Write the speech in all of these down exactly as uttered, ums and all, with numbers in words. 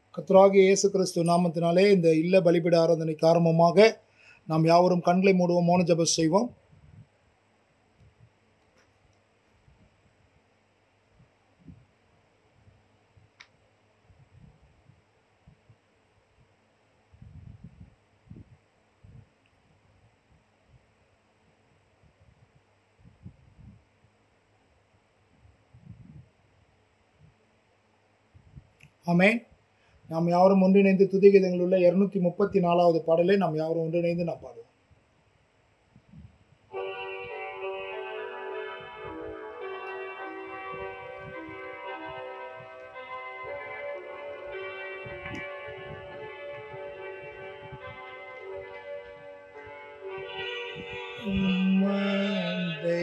கர்த்தராகிய இயேசு கிறிஸ்து நாமத்தினாலே இந்த இல்ல பலிபீட ஆராதனை காரணமாக நாம் யாவரும் கண்களை மூடுவோம், மௌன ஜெபம் செய்வோம். ஆமென். நாம் யாவரும் ஒன்றிணைந்து துதிகீதங்கள் உள்ள இருநூற்றி முப்பத்தி நாலாவது பாடலை நாம் யாவரும் ஒன்றிணைந்து நாம் பாடுவோம். உம்மண்டை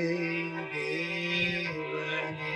தேவனே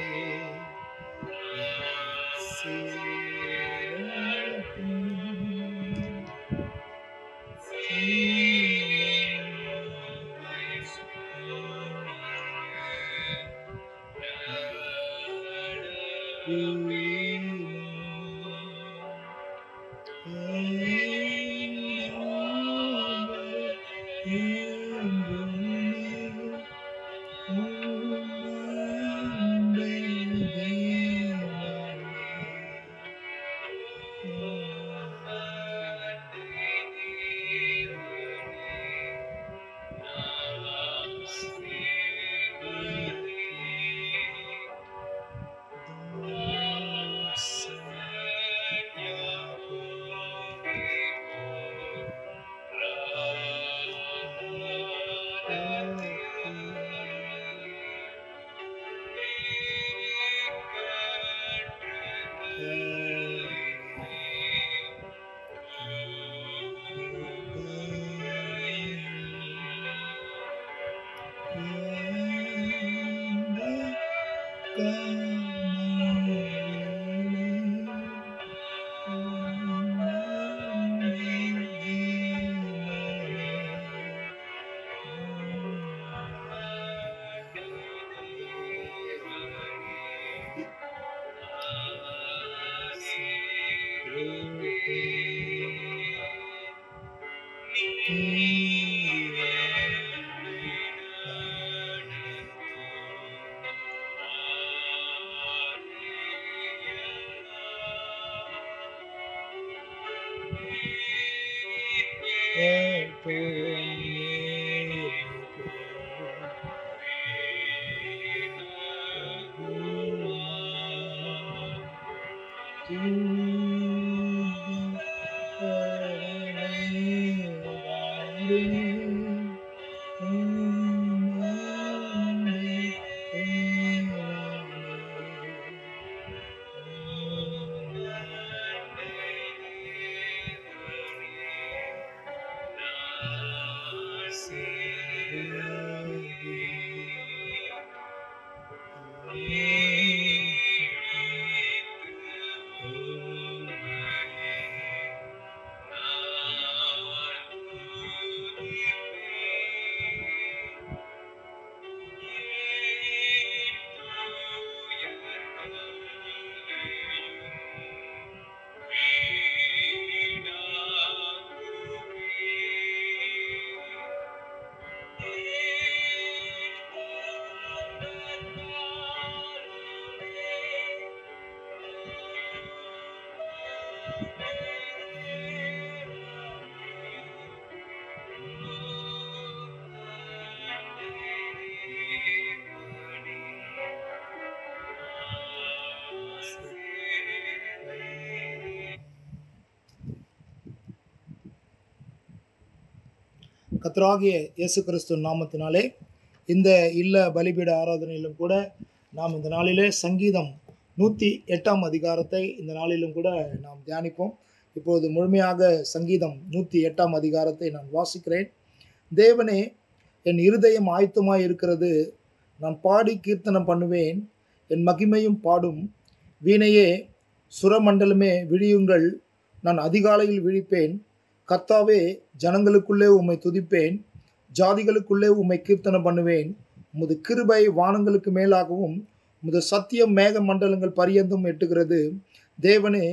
கர்த்தராகிய இயேசு கிறிஸ்து நாமத்தினாலே இந்த இல்ல பலிபீட ஆராதனையிலும் கூட நாம் இந்த நாளிலே சங்கீதம் நூற்றி எட்டாம் அதிகாரத்தை இந்த நாளிலும் கூட நாம் தியானிப்போம். இப்போது முழுமையாக சங்கீதம் நூற்றி எட்டாம் அதிகாரத்தை நான் வாசிக்கிறேன். தேவனே, என் இருதயம் ஆயத்தமாய் இருக்கிறது, நான் பாடி கீர்த்தனம் பண்ணுவேன், என் மகிமையும் பாடும். வீணையே, சுரமண்டலமே விழியுங்கள், நான் அதிகாலையில் விழிப்பேன். கர்த்தாவே, ஜனங்களுக்குள்ளே உம்மை துதிப்பேன், ஜாதிகளுக்குள்ளே உம்மை கீர்த்தனம் பண்ணுவேன். உமது கிருபை வானங்களுக்கு மேலாகவும் உமது சத்தியம் மேக மண்டலங்கள் பரியந்தும் எட்டுகிறது. தேவனே,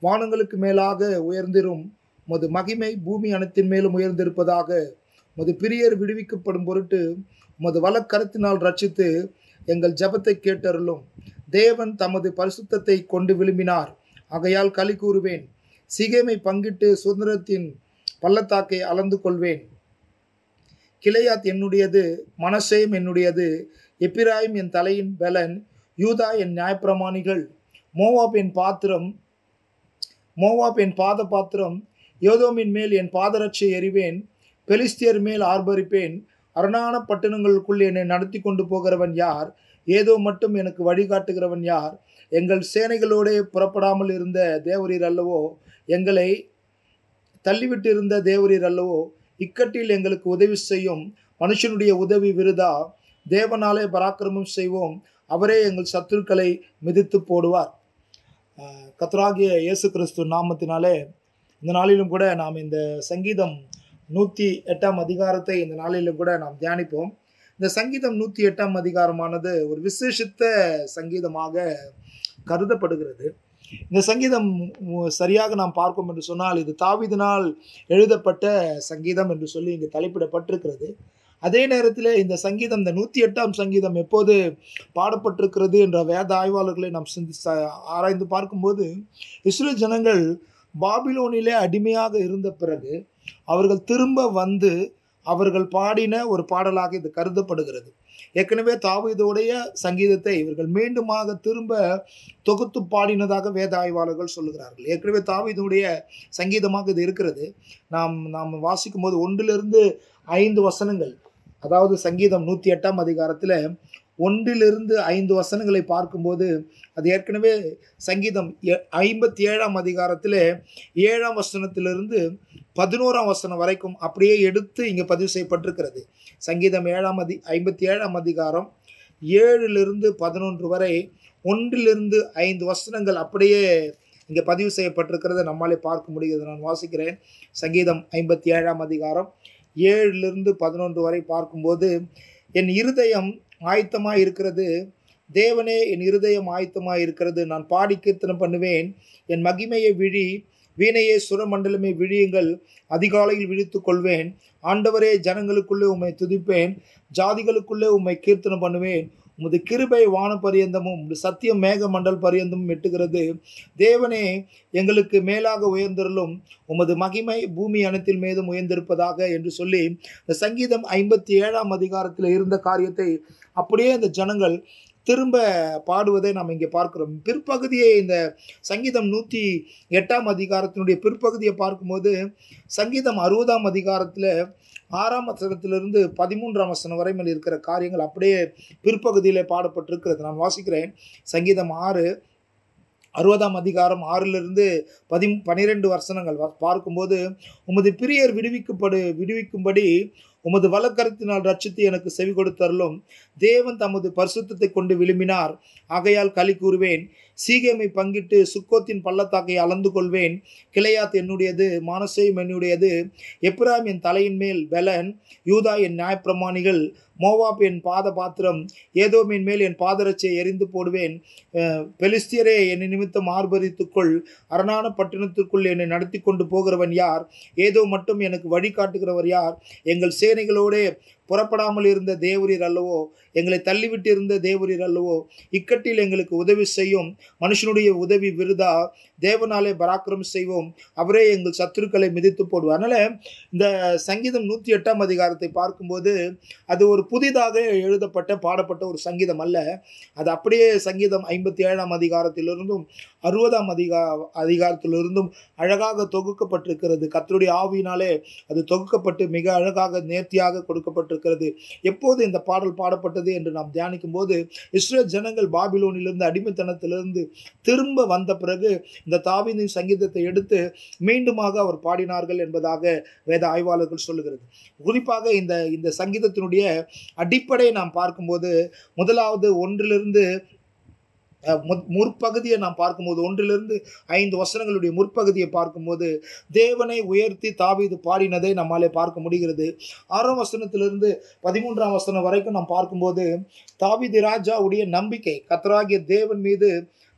வானங்களுக்கு மேலாக உயர்ந்திரும், உமது மகிமை பூமி அனைத்தின் மேலும் உயர்ந்திருப்பதாக. உமது பிரியர் விடுவிக்கப்படும் பொருட்டு உமது வலக்கரத்தினால் ரட்சித்து எங்கள் ஜெபத்தை கேட்டருளும். தேவன் தமது பரிசுத்தத்தை கொண்டு விரும்பினார், ஆகையால் களி கூறுவேன். சீகேமை பங்கிட்டு சுதந்திரத்தின் பள்ளத்தாக்கை அளந்து கொள்வேன். கிளையாத் என்னுடையது, மனசேம் என்னுடையது, எப்பிராயிம் என் தலையின் பலன், யூதா என் நியாயப்பிரமாணிகள். மோவாப் என் பாத்திரம், மோவாப் என் பாத பாத்திரம். யோதோமின் மேல் என் பாதரட்சை எறிவேன், பெலிஸ்தியர் மேல் ஆர்ப்பரிப்பேன். அரணான பட்டணங்களுக்குள் என்னை நடத்தி கொண்டு போகிறவன் யார்? ஏதோ மட்டும் எனக்கு வழிகாட்டுகிறவன் யார்? எங்கள் சேனைகளோடே புறப்படாமல் இருந்த தேவரீர் அல்லவோ? எங்களை தள்ளிவிட்டு இருந்த தேவரீர் அல்லவோ? இக்கட்டில் எங்களுக்கு உதவி செய்யும். மனுஷனுடைய உதவி விருதா. தேவனாலே பராக்கிரமம் செய்வோம், அவரே எங்கள் சத்துருக்களை மிதித்து போடுவார். கர்த்தராகிய இயேசு கிறிஸ்து நாமத்தினாலே இந்த நாளிலும் கூட நாம் இந்த சங்கீதம் நூற்றி எட்டாம் அதிகாரத்தை இந்த நாளிலும் கூட நாம் தியானிப்போம். இந்த சங்கீதம் நூற்றி எட்டாம் அதிகாரமானது ஒரு விசேஷித்த சங்கீதமாக கருதப்படுகிறது. இந்த சங்கீதம் சரியாக நாம் பார்ப்போம் என்று சொன்னால் இது தாவீதினால் எழுதப்பட்ட சங்கீதம் என்று சொல்லி இங்கு தலைப்பிடப்பட்டிருக்கிறது. அதே நேரத்தில் இந்த சங்கீதம், இந்த நூற்றி எட்டாம் சங்கீதம் எப்போது பாடப்பட்டிருக்கிறது என்ற வேத ஆய்வாளர்களை நாம் சிந்தி ஆராய்ந்து பார்க்கும்போது, இஸ்ரேல் ஜனங்கள் பாபிலோனிலே அடிமையாக இருந்த பிறகு அவர்கள் திரும்ப வந்து அவர்கள் பாடின ஒரு பாடலாக இது கருதப்படுகிறது. ஏற்கனவே தாவீதுடைய சங்கீதத்தை இவர்கள் மீண்டுமாக திரும்ப தொகுத்து பாடினதாக வேத ஆய்வாளர்கள் சொல்லுகிறார்கள். ஏற்கனவே தாவீதுடைய சங்கீதமாக இது இருக்கிறது. நாம் நாம் வாசிக்கும் போது ஒன்றிலிருந்து ஐந்து வசனங்கள், அதாவது சங்கீதம் நூற்றி எட்டாம் அதிகாரத்தில் ஒன்றிலிருந்து ஐந்து வசனங்களை பார்க்கும்போது அது ஏற்கனவே சங்கீதம் ஐம்பத்தி ஏழாம் அதிகாரத்தில் ஏழாம் வசனத்திலிருந்து பதினோராம் வசனம் வரைக்கும் அப்படியே எடுத்து இங்கே பதிவு செய்யப்பட்டிருக்கிறது. சங்கீதம் ஏழாம் அதி ஐம்பத்தி ஏழாம் அதிகாரம் ஏழிலிருந்து பதினொன்று வரை ஒன்றிலிருந்து ஐந்து வசனங்கள் அப்படியே இங்கே பதிவு செய்யப்பட்டிருக்கிறத நம்மாலே பார்க்க முடிகிறது. நான் வாசிக்கிறேன். சங்கீதம் ஐம்பத்தி ஏழாம் அதிகாரம் ஏழிலிருந்து பதினொன்று வரை பார்க்கும்போது, என் இருதயம் ஆயத்தமாக இருக்கிறது, தேவனே என் இருதயம் ஆயத்தமாக இருக்கிறது. நான் பாடி கீர்த்தனம் பண்ணுவேன். என் மகிமையை விழி, வீணையே சுரமண்டலமே விழியுங்கள். அதிகாலையில் விழித்து கொள்வேன். ஆண்டவரே, ஜனங்களுக்குள்ளே உம்மை துதிப்பேன், ஜாதிகளுக்குள்ளே உம்மை கீர்த்தனம் பண்ணுவேன். உமது கிருபை வான பரியந்தமும் உமது சத்தியம் மேக மண்டல் பரியந்தமும் எட்டுகிறது. தேவனே, எங்களுக்கு மேலாக உயர்ந்திருளும், உமது மகிமை பூமி அனைத்தில் மீதும் உயர்ந்திருப்பதாக என்று சொல்லி இந்த சங்கீதம் ஐம்பத்தி ஏழாம் அதிகாரத்தில் இருந்த காரியத்தை அப்படியே இந்த ஜனங்கள் திரும்ப பாடுவதை நாம் இங்கே பார்க்கிறோம். பிற்பகுதியை, இந்த சங்கீதம் நூற்றி எட்டாம் அதிகாரத்தினுடைய பிற்பகுதியை பார்க்கும்போது சங்கீதம் அறுபதாம் அதிகாரத்தில் ஆறாம் வசனத்திலிருந்து பதிமூன்றாம் வசனம் வரை மேல் இருக்கிற காரியங்கள் அப்படியே பிற்பகுதியில் பாடப்பட்டிருக்கிறது. நான் வாசிக்கிறேன். சங்கீதம் ஆறு அறுபதாம் அதிகாரம் ஆறிலிருந்து பதி பனிரெண்டு வசனங்கள் பார்க்கும்போது, உமது பிரியர் விடுவிக்கப்படு விடுவிக்கும்படி உமது வலக்கரத்தினால் ரட்சித்து எனக்கு செவி கொடுத்தருளும். தேவன் தமது பரிசுத்தத்தை கொண்டு விரும்பினார், ஆகையால் களி கூறுவேன். சீகேமை பங்கிட்டு சுக்கோத்தின் பள்ளத்தாக்கை அளந்து கொள்வேன். கிளையாத் என்னுடையது, மானசேம் என்னுடையது, எப்பிராயிம் என் தலையின் மேல் பலன், யூதா என் நியாயப்பிரமாணிகள். மோவாப் என் பாத பாத்திரம், ஏதோமின் மேல் என் பாதரட்சையை எரிந்து போடுவேன். பெலிஸ்தியரே, என்னை நிமித்தம் ஆர்ப்பரித்துக்கொள். அரணான பட்டணத்திற்குள் என்னை நடத்தி கொண்டு போகிறவன் யார்? ஏதோ மட்டும் எனக்கு வழிகாட்டுகிறவர் யார்? எங்கள் சேனைகளோடே புறப்படாமல் இருந்த தேவரீர் அல்லவோ? எங்களை தள்ளிவிட்டு இருந்த தேவரீர் அல்லவோ? இக்கட்டில் எங்களுக்கு உதவி செய்யும். மனுஷனுடைய உதவி விருதா. தேவனாலே பராக்கிரமம் செய்வோம், அவரே எங்கள் சத்துருக்களை மிதித்து போடுவார். அதனால் இந்த சங்கீதம் நூற்றி எட்டாம் அதிகாரத்தை பார்க்கும்போது அது ஒரு புதிதாக எழுதப்பட்ட பாடப்பட்ட ஒரு சங்கீதம் அல்ல. அது அப்படியே சங்கீதம் ஐம்பத்தி ஏழாம் அதிகாரத்திலிருந்தும் அறுபதாம் அதிகா அதிகாரத்திலிருந்தும் அழகாக தொகுக்கப்பட்டிருக்கிறது. கர்த்தருடைய ஆவியினாலே அது தொகுக்கப்பட்டு மிக அழகாக நேர்த்தியாக கொடுக்கப்பட்டிருக்கிறது. எப்போது இந்த பாடல் பாடப்பட்டது என்று நாம் தியானிக்கும் போது, இஸ்ரேல் ஜனங்கள் பாபிலோனிலிருந்து அடிமைத்தனத்திலிருந்து திரும்ப வந்த பிறகு இந்த தாவீதின் சங்கீதத்தை எடுத்து மீண்டுமாக அவர் பாடினார்கள் என்பதாக வேத ஆய்வாளர்கள் சொல்லுகிறது. குறிப்பாக இந்த இந்த சங்கீதத்தினுடைய அடிப்படையை நாம் பார்க்கும்போது, முதலாவது ஒன்றிலிருந்து முற்பகுதியை நாம் பார்க்கும்போது, ஒன்றிலிருந்து ஐந்து வசனங்களுடைய முற்பகுதியை பார்க்கும்போது தேவனை உயர்த்தி தாவீது பாடினதை நம்மாலே பார்க்க முடிகிறது. ஆறாம் வசனத்திலிருந்து பதிமூன்றாம் வசனம் வரைக்கும் நாம் பார்க்கும்போது தாவீது ராஜாவுடைய நம்பிக்கை, கர்த்தராகிய தேவன் மீது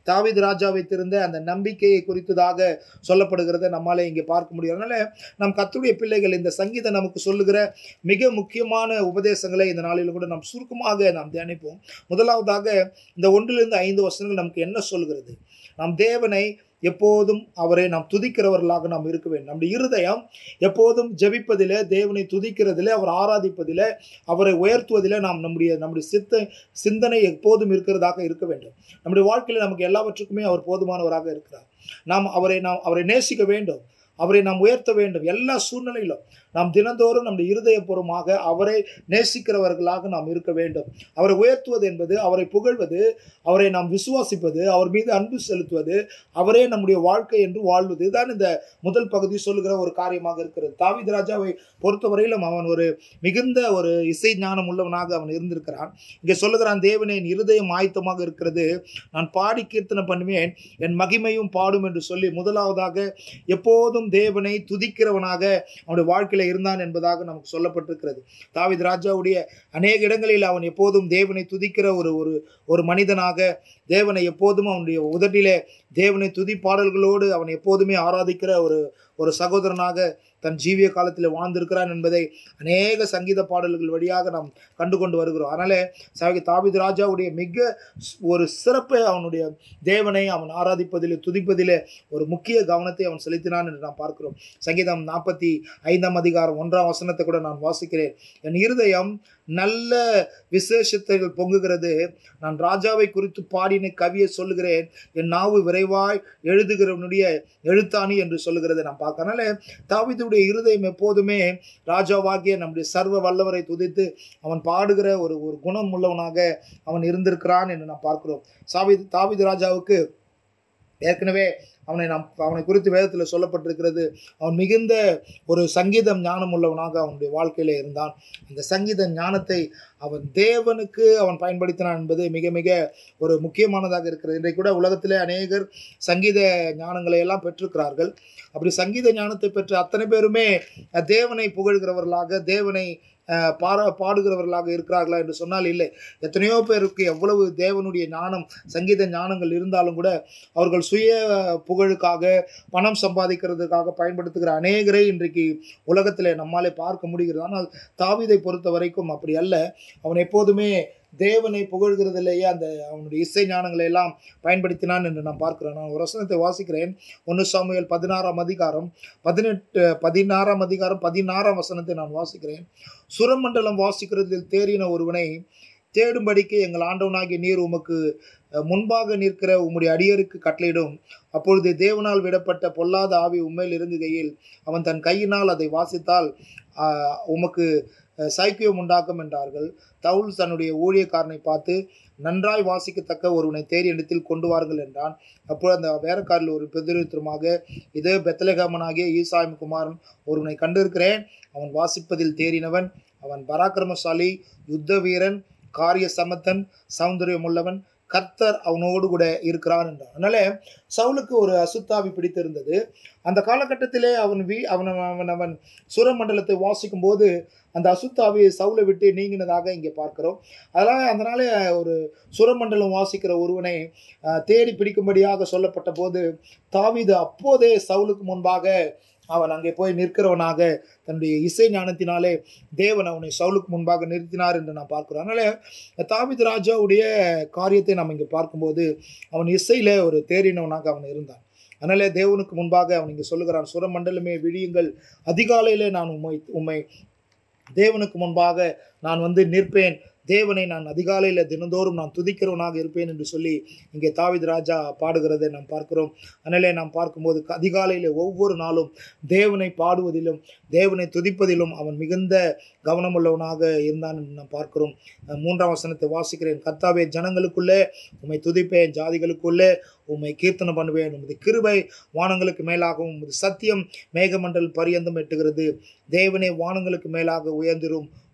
தாவீது ராஜா வைத்திருந்த அந்த நம்பிக்கையை குறித்ததாக சொல்லப்படுகிறத நம்மாலே இங்கே பார்க்க முடியும். அதனால நம் கர்த்தருடைய பிள்ளைகள் இந்த சங்கீதம் நமக்கு சொல்லுகிற மிக முக்கியமான உபதேசங்களை இந்த நாளில் கூட நாம் சுருக்கமாக நாம் தியானிப்போம். முதலாவதாக இந்த ஒன்றிலிருந்து ஐந்து வசனங்கள் நமக்கு என்ன சொல்கிறது? நாம் தேவனை எப்போதும் அவரை நாம் துதிக்கிறவர்களாக நாம் இருக்க வேண்டும். நம்முடைய இருதயம் எப்போதும் ஜெபிப்பதிலே, தேவனை துதிக்கிறதிலே, அவர் ஆராதிப்பதிலே, அவரை உயர்த்துவதிலே நாம் நம்முடைய நம்முடைய சித்த சிந்தனை எப்போதும் இருக்கிறதாக இருக்க வேண்டும். நம்முடைய வாழ்க்கையில் நமக்கு எல்லாவற்றுக்குமே அவர் போதுமானவராக இருக்கிறார். நாம் அவரை நாம் அவரை நேசிக்க வேண்டும், அவரை நாம் உயர்த்த வேண்டும். எல்லா சூழ்நிலையிலும் நாம் தினந்தோறும் நம்முடைய இருதயபூர்வமாக அவரை நேசிக்கிறவர்களாக நாம் இருக்க வேண்டும். அவரை உயர்த்துவது என்பது, அவரை புகழ்வது, அவரை நாம் விசுவாசிப்பது, அவர் மீது அன்பு செலுத்துவது, அவரே நம்முடைய வாழ்க்கை என்று வாழ்வது. இதுதான் இந்த முதல் பகுதி சொல்லுகிற ஒரு காரியமாக இருக்கிறது. தாவீது ராஜாவை பொறுத்தவரையிலும் அவன் ஒரு மிகுந்த ஒரு இசை ஞானம் உள்ளவனாக அவன் இருந்திருக்கிறான். இங்கே சொல்லுகிறான், தேவனே என் இருதயம் ஆயத்தமாக இருக்கிறது, நான் பாடி கீர்த்தனை பண்ணுவேன், என் மகிமையும் பாடும் என்று சொல்லி முதலாவதாக எப்போதும் தேவனை துதிக்கிறவனாக அவனுடைய வாழ்க்கையில இருந்தான் என்பதாக நமக்கு சொல்லப்பட்டிருக்கிறது. தாவீது ராஜாவுடைய அநேக இடங்களில் அவன் எப்போதும் தேவனை துதிக்கிற ஒரு ஒரு ஒரு மனிதனாக, தேவனை எப்போதும் அவனுடைய உதட்டிலே தேவனை துதி பாடல்களோடு அவன் எப்போதுமே ஆராதிக்கிற ஒரு ஒரு சகோதரனாக தன் ஜீவிய காலத்தில் வாழ்ந்திருக்கிறான் என்பதை அநேக சங்கீத பாடல்கள் வழியாக நாம் கண்டு கொண்டு வருகிறோம். அதனால தாவீது ராஜாவுடைய மிக ஒரு சிறப்பை அவனுடைய தேவனை அவன் ஆராதிப்பதிலே, துதிப்பதிலே ஒரு முக்கிய கவனத்தை அவன் செலுத்தினான் என்று நாம் பார்க்கிறோம். சங்கீதம் நாற்பத்தி ஐந்தாம் அதிகாரம் ஒன்றாம் வசனத்தை கூட நான் வாசிக்கிறேன். என் இருதயம் நல்ல விசேஷத்தைகள் பொங்குகிறது, நான் ராஜாவை குறித்து பாடின கவியை சொல்லுகிறேன், என் நாவு விரைவாய் எழுதுகிறவனுடைய எழுத்தாணி என்று சொல்லுகிறதை நாம் பார்க்க. அதனால தாவீதுடைய இருதயம் எப்போதுமே ராஜாவாகிய நம்முடைய சர்வ வல்லவரை துதித்து அவன் பாடுகிற ஒரு ஒரு குணம் உள்ளவனாக அவன் இருந்திருக்கிறான் என்று நாம் பார்க்கிறோம். சாவீது தாவீது ராஜாவுக்கு ஏற்கனவே அவனை நாம் அவனை குறித்து வேதத்தில் சொல்லப்பட்டிருக்கிறது, அவன் மிகுந்த ஒரு சங்கீதம் ஞானம் உள்ளவனாக அவனுடைய வாழ்க்கையில் இருந்தான். அந்த சங்கீத ஞானத்தை அவன் தேவனுக்கு அவன் பயன்படுத்தினான் என்பது மிக மிக ஒரு முக்கியமானதாக இருக்கிறது. இன்றைக்கு கூட உலகத்திலே அநேகர் சங்கீத ஞானங்களை எல்லாம் பெற்றிருக்கிறார்கள். அப்படி சங்கீத ஞானத்தை பெற்ற அத்தனை பேருமே தேவனை புகழ்கிறவர்களாக, தேவனை பாரா பாடுகிறவர்களாக இருக்கிறார்களா என்று சொன்னால் இல்லை. எத்தனையோ பேருக்கு எவ்வளவு தேவனுடைய ஞானம், சங்கீத ஞானங்கள் இருந்தாலும் கூட அவர்கள் சுய புகழுக்காக, பணம் சம்பாதிக்கிறதுக்காக பயன்படுத்துகிற அநேகரை இன்றைக்கு உலகத்தில் நம்மாலே பார்க்க முடிகிறது. ஆனால் தாவீதை பொறுத்த வரைக்கும் அப்படி அல்ல. அவன் எப்போதுமே தேவனை புகழ்கிறதிலேயே அந்த அவனுடைய இசை ஞானங்களை எல்லாம் பயன்படுத்தினான் என்று நான் பார்க்கிறேன். நான் ஒரு வசனத்தை வாசிக்கிறேன். ஒன்று சாமுவேல் பதினாறாம் அதிகாரம் பதினெட்டு பதினாறாம் அதிகாரம் பதினாறாம் வசனத்தை நான் வாசிக்கிறேன். சுரமண்டலம் வாசிக்கிறதில் தேறின ஒருவனை தேடும்படிக்கு எங்கள் ஆண்டவனாகிய நீர் உமக்கு முன்பாக நிற்கிற உம்முடைய அடியருக்கு கட்டளையிடும். அப்பொழுது தேவனால் விடப்பட்ட பொல்லாத ஆவி உண்மையில் இறங்குகையில் அவன் தன் கையினால் அதை வாசித்தால் உமக்கு சைக்கியம் உண்டாக்கும் என்றார்கள். தவுல் தன்னுடைய ஊழியக்காரனை பார்த்து, நன்றாய் வாசிக்கத்தக்க ஒருவனை தேடி இடத்தில் கொண்டு வாருங்கள் என்றான். அப்பொழுது அந்த வேலைக்காரில் ஒரு பெதிருத்தமாக, இதே பெத்லெகேமனாகிய ஈசாயின் குமாரன் ஒருவனை கண்டிருக்கிறேன், அவன் வாசிப்பதில் தேறினவன், அவன் பராக்கிரமசாலி, யுத்த வீரன், காரிய சமத்தன், சௌந்தரியம் உள்ளவன், கர்த்தர் அவனோடு கூட இருக்கிறான் என்றான். அதனால சவுலுக்கு ஒரு அசுத்தாவி பிடித்திருந்தது. அந்த காலகட்டத்திலே அவன் வீ அவன் அவன் அவன் சுரமண்டலத்தை வாசிக்கும் போது அந்த அசுத்தாவி சவுலை விட்டு நீங்கினதாக இங்கே பார்க்கிறோம். அதனால் அதனால ஒரு சுரமண்டலம் வாசிக்கிற ஒருவனை தேடி பிடிக்கும்படியாக சொல்லப்பட்ட போது தாவீது அப்போதே சவுலுக்கு முன்பாக அவன் அங்கே போய் நிற்கிறவனாக தன்னுடைய இசை ஞானத்தினாலே தேவன் அவனை சவுலுக்கு முன்பாக நிறுத்தினார் என்று நான் பார்க்கிறோம். அதனால் தாவீது ராஜாவுடைய காரியத்தை நாம் இங்கே பார்க்கும்போது அவன் இசையில் ஒரு தேறினவனாக அவன் இருந்தான். அதனால தேவனுக்கு முன்பாக அவன் இங்கே சொல்லுகிறான், சுரமண்டலமே விழியுங்கள், அதிகாலையிலே நான் உண்மை உண்மை தேவனுக்கு முன்பாக நான் வந்து நிற்பேன், தேவனை நான் அதிகாலையில் தினந்தோறும் நான் துதிக்கிறவனாக இருப்பேன் என்று சொல்லி இங்கே தாவீது ராஜா பாடுகிறதை நாம் பார்க்கிறோம். அதனாலே நாம் பார்க்கும்போது அதிகாலையில் ஒவ்வொரு நாளும் தேவனை பாடுவதிலும் தேவனை துதிப்பதிலும் அவன் மிகுந்த கவனமுள்ளவனாக இருந்தான் என்று நாம் பார்க்கிறோம். மூன்றாம் வசனத்தை வாசிக்கிறேன். கர்த்தாவே, ஜனங்களுக்குள்ளே உம்மை துதிப்பேன், ஜாதிகளுக்குள்ளே உம்மை கீர்த்தனை பண்ணுவேன். உமது கிருபை வானங்களுக்கு மேலாகவும் உமது சத்தியம் மேகமண்டல் பரியந்தம் எட்டுகிறது. தேவனே, வானங்களுக்கு மேலாக உயர்ந்திரும்,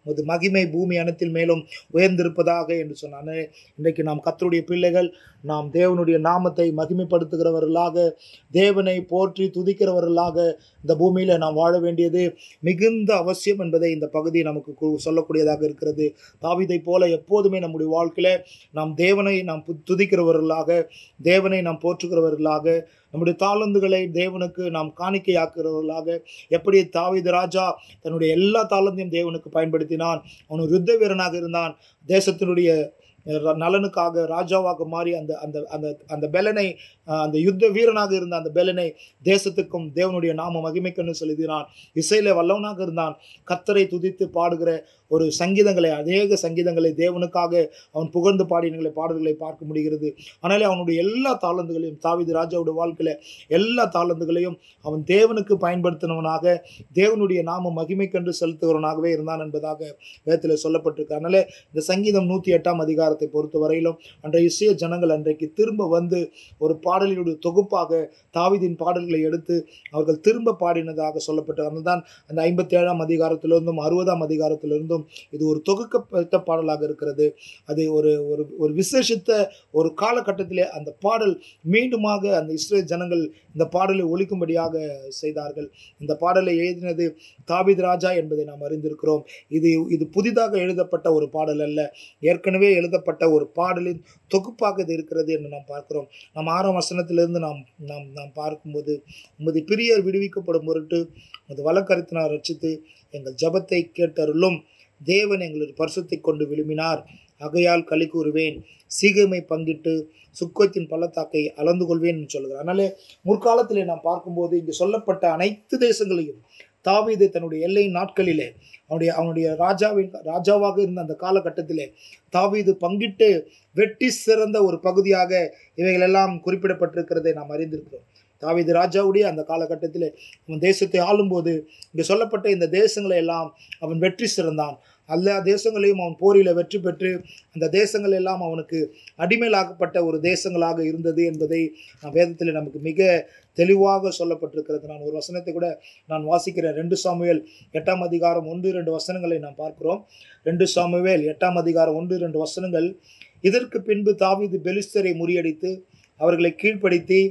உமது மகிமை பூமி அனைத்தில் மேலும் உயர்ந்திருப்பதாக என்று சொன்னான். இன்றைக்கு நாம் கர்த்தருடைய பிள்ளைகள், நாம் தேவனுடைய நாமத்தை மகிமைப்படுத்துகிறவர்களாக, தேவனை போற்றி துதிக்கிறவர்களாக இந்த பூமியில நாம் வாழ வேண்டியது மிகுந்த அவசியம் என்பதை இந்த பகுதி நமக்கு சொல்லக்கூடியதாக இருக்கிறது. தாவீதை போல எப்போதுமே நம்முடைய வாழ்க்கையில நாம் தேவனை நாம் துதிக்கிறவர்களாக, தேவனை நாம் போற்றுகிறவர்களாக, நம்முடைய தாளந்துகளை தேவனுக்கு நாம் காணிக்கையாக்குறவர்களாக, எப்படி தாவீது ராஜா தன்னுடைய எல்லா தாளந்தையும் தேவனுக்கு பயன்படுத்தினான். அவன் ஒரு யுத்த வீரனாக இருந்தான். தேசத்தினுடைய நலனுக்காக ராஜாவாக மாறி அந்த அந்த அந்த அந்த பெலனை, அந்த யுத்த வீரனாக இருந்த அந்த பெலனை தேசத்துக்கும் தேவனுடைய நாம மகிமைக்குன்னு சொல்லினான். இசையில வல்லவனாக இருந்தான். கர்த்தரை துதித்து பாடுகிற ஒரு சங்கீதங்களை, அநேக சங்கீதங்களை தேவனுக்காக அவன் புகழ்ந்து பாடினங்களை பாடல்களை பார்க்க முடிகிறது. ஆனாலே அவனுடைய எல்லா தாளந்துகளையும், தாவீது ராஜாவுடைய வாழ்க்கையில எல்லா தாளந்துகளையும் அவன் தேவனுக்கு பயன்படுத்தினவனாக, தேவனுடைய நாம மகிமைக்கென்று செலுத்துகிறவனாகவே இருந்தான் என்பதாக வேதத்தில் சொல்லப்பட்டிருக்கு. அதனால இந்த சங்கீதம் நூற்றி எட்டாம் அதிகாரத்தை பொறுத்த வரையிலும் அன்றைய இஸ்ரவேல் ஜனங்கள் அன்றைக்கு திரும்ப வந்து ஒரு பாடலினுடைய தொகுப்பாக தாவீதின் பாடல்களை எடுத்து அவர்கள் திரும்ப பாடினதாக சொல்லப்பட்டது. அதுதான் அந்த ஐம்பத்தி ஏழாம் அதிகாரத்திலிருந்தும் அறுபதாம் அதிகாரத்திலிருந்தும் இது ஒரு தொகுக்கப்பட்ட பாடலாக இருக்கிறது. அது ஒரு ஒரு விசேஷித்த ஒரு காலகட்டத்திலே அந்த பாடல் மீண்டுமாக அந்த இஸ்ரவேல் ஜனங்கள் இந்த பாடலை ஒலிக்கும்படியாக செய்தார்கள். இந்த பாடலை எழுதினது தாவீது ராஜா என்பதை நாம் அறிந்திருக்கிறோம். இது இது புதிதாக எழுதப்பட்ட ஒரு பாடல் அல்ல, ஏற்கனவே எழுதப்பட்ட ஒரு பாடலின் தொகுப்பாக இது இருக்கிறது என்று நாம் பார்க்கிறோம். நாம் ஆறாம் வசனத்திலிருந்து நாம் நாம் நாம் பார்க்கும்போது, உமது பிரியர் விடுவிக்கப்படும் பொருட்டு உமது வலக்கரத்தினால் ரட்சித்து எங்கள் ஜபத்தை கேட்டருளும். தேவன் எங்களது பரிசுத்தை கொண்டு விழுமினார், ஆகையால் களி கூறுவேன். சீகமை பங்கிட்டு சுக்கத்தின் பள்ளத்தாக்கை அளந்து கொள்வேன் என்று சொல்கிறார். அதனாலே முற்காலத்திலே நாம் பார்க்கும்போது இங்கு சொல்லப்பட்ட அனைத்து தேசங்களையும் தாவீது தன்னுடைய எல்லை நாட்களிலே, அவனுடைய அவனுடைய ராஜாவின் ராஜாவாக இருந்த அந்த காலகட்டத்திலே தாவீது பங்கிட்டு வெட்டி சிறந்த ஒரு பகுதியாக இவைகளெல்லாம் குறிப்பிடப்பட்டிருக்கிறதை நாம் அறிந்திருக்கிறோம். தாவீது ராஜாவுடைய அந்த காலகட்டத்தில் அவன் தேசத்தை ஆளும்போது இங்கே சொல்லப்பட்ட இந்த தேசங்களை எல்லாம் அவன் வெற்றி சிறந்தான். எல்லா தேசங்களையும் அவன் போரில் வெற்றி பெற்று அந்த தேசங்கள் எல்லாம் அவனுக்கு அடிமையிலாக்கப்பட்ட ஒரு தேசங்களாக இருந்தது என்பதை வேதத்தில் நமக்கு மிக தெளிவாக சொல்லப்பட்டிருக்கிறது. நான் ஒரு வசனத்தை கூட நான் வாசிக்கிறேன். ரெண்டு சாமுவேல் எட்டாம் அதிகாரம் ஒன்று இரண்டு வசனங்களை நாம் பார்க்கிறோம். ரெண்டு சாமுவேல் எட்டாம் அதிகாரம் ஒன்று இரண்டு வசனங்கள். இதற்கு பின்பு தாவீது பெலிஸ்தரை முறியடித்து அவர்களை கீழ்ப்படுத்தி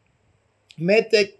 மேத்தேக்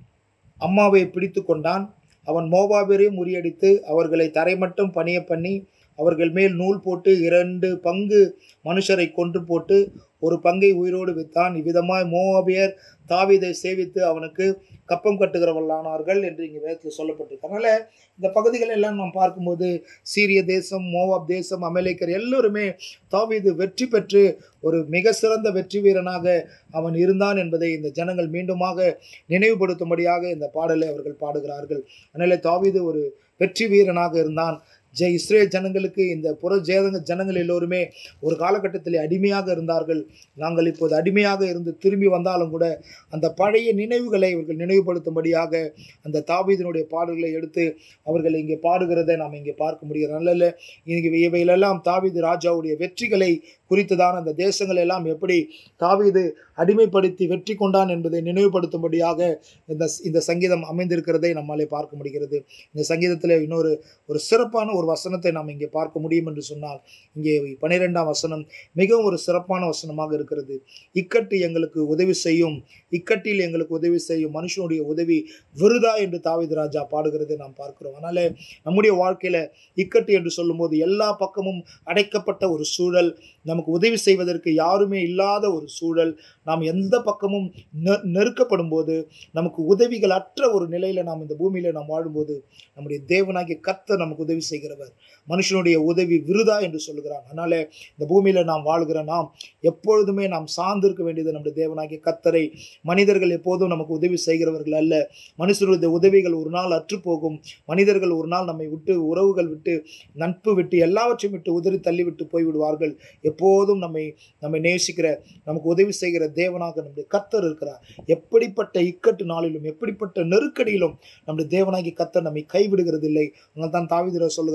அம்மாவை பிடித்து கொண்டான். அவன் மோவாபியரையும் முறியடித்து அவர்களை தரைமட்டம் பணிய பண்ணி அவர்கள் மேல் நூல் போட்டு இரண்டு பங்கு மனுஷரை கொன்று போட்டு ஒரு பங்கை உயிரோடு வித்தான். இவ்விதமாய் மோவாபியர் தாவீதை சேவித்து அவனுக்கு கப்பம் கட்டுகிறவர்களானார்கள் என்று இங்கே வேதத்தில் சொல்லப்பட்டிருக்கு. அதனால இந்த பகுதிகள் எல்லாம் நாம் பார்க்கும்போது சீரிய தேசம், மோவாப் தேசம், அமலேக்கர் எல்லோருமே தாவீது வெற்றி பெற்று ஒரு மிக சிறந்த வெற்றி வீரனாக அவன் இருந்தான் என்பதை இந்த ஜனங்கள் மீண்டுமாக நினைவுபடுத்தும்படியாக இந்த பாடலை அவர்கள் பாடுகிறார்கள். அதனால தாவீது ஒரு வெற்றி வீரனாக இருந்தான். ஜெ இஸ்ரேல் ஜனங்களுக்கு இந்த புற ஜேதங்க ஜனங்கள் எல்லோருமே ஒரு காலகட்டத்தில் அடிமையாக இருந்தார்கள். நாங்கள் இப்போது அடிமையாக இருந்து திரும்பி வந்தாலும் கூட அந்த பழைய நினைவுகளை இவர்கள் நினைவுபடுத்தும்படியாக அந்த தாவீதினுடைய பாடல்களை எடுத்து அவர்கள் இங்கே பாடுகிறதை நாம் இங்கே பார்க்க முடிகிறது. நல்ல இங்கே இவைகளெல்லாம் தாவீது ராஜாவுடைய வெற்றிகளை குறித்துதான் அந்த தேசங்கள் எல்லாம் எப்படி தாவீது அடிமைப்படுத்தி வெற்றி கொண்டான் என்பதை நினைவுபடுத்தும்படியாக இந்த இந்த சங்கீதம் அமைந்திருக்கிறதை நம்மாலே பார்க்க முடிகிறது. இந்த சங்கீதத்தில் இன்னொரு ஒரு சிறப்பான ஒரு வசனத்தை நாம் இங்கே பார்க்க முடியும் என்று சொன்னால், இங்கே பனிரெண்டாம் வசனம் மிகவும் ஒரு சிறப்பான வசனமாக இருக்கிறது. இக்கட்டு எங்களுக்கு உதவி செய்யும், இக்கட்டில் எங்களுக்கு உதவி செய்யும், மனுஷனுடைய உதவி விருதா என்று தாவீது ராஜா பாடுகிறதை நாம் பார்க்கிறோம். அதனால நம்முடைய வாழ்க்கையில இக்கட்டு என்று சொல்லும்போது எல்லா பக்கமும் அடைக்கப்பட்ட ஒரு சூழல், நமக்கு உதவி செய்வதற்கு யாருமே இல்லாத ஒரு சூழல், நாம் எந்த பக்கமும் நெருக்கப்படும் போது, நமக்கு உதவிகள் அற்ற ஒரு நிலையில நாம் இந்த பூமியில நாம் வாழும்போது நம்முடைய தேவனாகிய கர்த்தர் நமக்கு உதவி செய்கிறவர். மனுஷனுடைய உதவி விருதா என்று சொல்லுகிறான். அதனால இந்த பூமியில நாம் வாழ்கிற நாம் எப்பொழுதுமே நாம் சார்ந்திருக்க வேண்டியது நம்முடைய தேவனாகிய கர்த்தரை. மனிதர்கள் எப்போதும் நமக்கு உதவி செய்கிறவர்கள் அல்ல. மனுஷனுடைய உதவிகள் ஒரு நாள் அற்று போகும். மனிதர்கள் ஒரு நாள் நம்மை விட்டு, உறவுகள் விட்டு, நட்பு விட்டு, எல்லாவற்றையும் விட்டு உதறி தள்ளிவிட்டு போய்விடுவார்கள். எப்போதும் நம்மை நம்மை நேசிக்கிற, நமக்கு உதவி செய்கிற தேவனாக நம்முடைய கர்த்தர் இருக்கிறார். எப்படிப்பட்ட இக்கட்டு நாளிலும் எப்படிப்பட்ட நெருக்கடியிலும் நம்முடைய தேவனாகிய கர்த்தர் நம்மை கைவிடுகிறது இல்லை. அதனால் தான் தாவீது சொல்லுகிறார்,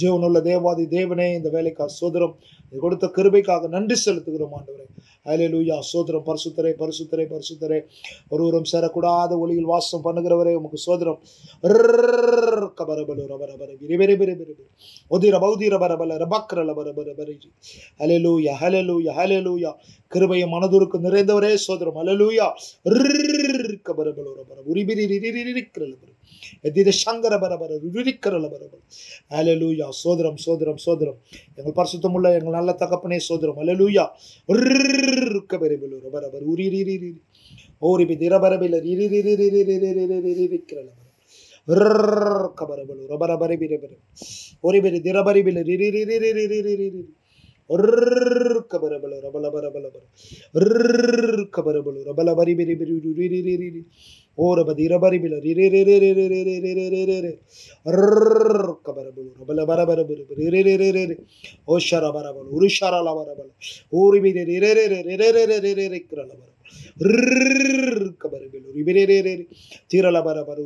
ஜீவனுள்ள தேவாதி தேவனே, இந்த வேலைக்காக சோதரம் கொடுத்த கிருபைக்காக நன்றி செலுத்துகிறோம் ஆண்டவரே. ஹல்லேலூயா. சோதரம். பரிசுத்தரே பரிசுத்தரே பரிசுத்தரே, ஒருவரும் சேரக்கூடாத ஒளியில் வாசம் பண்ணுகிறவரே, உமக்கு சோதரம். ஹல்லேலூயா ஹல்லேலூயா ஹல்லேலூயா. கிருபையை மனதுருக்கு நிறைந்தவரே சோதரம். ஹல்லேலூயா. ஹல்லேலூயா. சோதரம் சோதரம் சோதரம். எங்கள் பரிசுத்தமுள்ள எங்கள் நல்ல தகப்பனே சோதரம். ஹல்லேலூயா. ஓரிபி திரபரபில கபரபலு ரபரபரிபிரபர ஓரிபி திரபரிபில கபரபலு ரபலபரபலபர கபரபலு ரபலபரிபிரிபிரி ஓரபதி ரபரிபில கபரபலு ரபலபரபரபர ஓஷரபரபலு உருஷரலபரபல ஓரிபி கிரலபர கபரபலு ரிபிரே தீரலபரபரு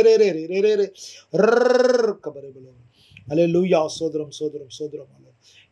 கபரபலு. ஹல்லேலூயா. சோதரம் சோதரம் சோதரம்.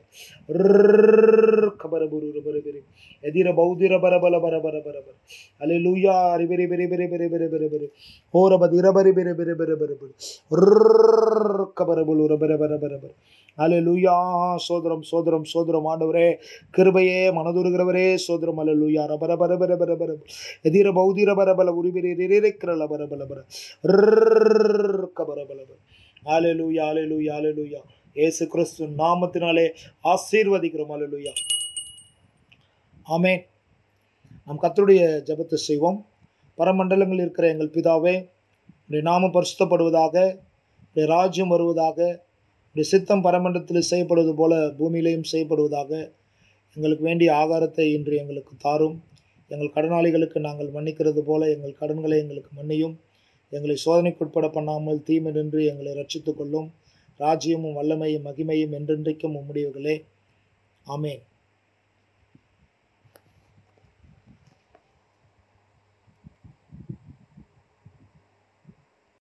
கபரபுரு ரபரபரி எதிர பௌதிர பரபல பரபர பரபர அல்லேலூயா ரிபரி பெரி பெரி பெரி பெரி பெரி பெரி ஓரபதி இரபரி பெரி பெரி பெரி பெரி பெரி கபரபுலு ரபர பர பரபர அல்லேலூயா. சோதரம் சோதரம் சோதரம் ஆண்டவரே, கிருபையே மனதுருகிறவரே சோதரம். அல்லேலூயா ரபர பர பர பர பர எதிர பௌதிர பரபல உரிபெரி ரிரிக்கிறல பரபல பர கபரபல பர. அல்லேலூயா அல்லேலூயா அல்லேலூயா. இயேசு கிறிஸ்து நாமத்தினாலே ஆசீர்வதிக்கிறோம். அல்லேலூயா. ஆமென். நாம் கர்த்தருடைய ஜெபத்தை செய்வோம். பரமண்டலங்களில் இருக்கிற எங்கள் பிதாவே, உடைய நாமம் பரிசுத்தப்படுவதாக, உடைய ராஜ்யம் வருவதாக, உடைய சித்தம் பரமண்டலத்தில் செய்யப்படுவது போல பூமியிலையும் செய்யப்படுவதாக. எங்களுக்கு வேண்டிய ஆகாரத்தை இன்று எங்களுக்கு தாரும். எங்கள் கடனாளிகளுக்கு நாங்கள் மன்னிக்கிறது போல எங்கள் கடன்களை எங்களுக்கு மன்னியும். எங்களை சோதனைக்குட்பட பண்ணாமல் தீமை நின்று எங்களை ரட்சித்துக் கொள்ளும். ராஜ்யமும் வல்லமையும் மகிமையும் என்றென்றைக்கும் உம்முடையவர்களே. ஆமென்.